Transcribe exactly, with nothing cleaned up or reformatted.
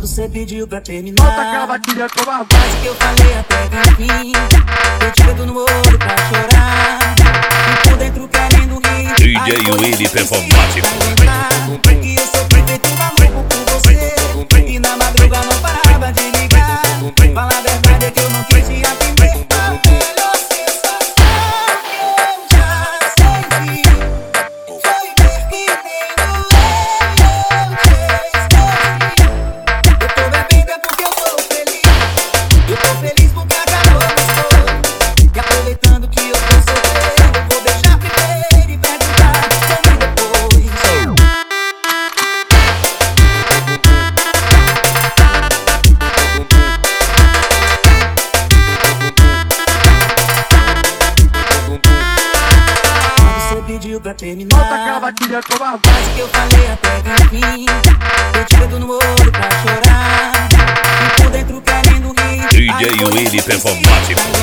Quando cê pediu pra terminar, Volta aquela batida com a quase que eu falei até que enfim. Eu te dedo no olho pra chorar, e por dentro querendo rir. D J Willy Performático. Que eu sou perfeito maluco por você, e na madruga não parava de ligar. Fala a verdade é que eu não quis te atender. A melhor sensação que eu já senti foi ver que nem doeu, eu te esqueci. Eu tô bebendo é porque eu tô feliz. Eu tô feliz porque acabou gostoso. E aproveitando que eu tô solteiro, eu vou beijar primeiro e perguntar sobre depois. Pediu pra terminar, Volta aquela batida com a quase que eu falei até que enfim. Eu te dedo no olho pra chorar, e por dentro querendo rir. D J Willy Performático.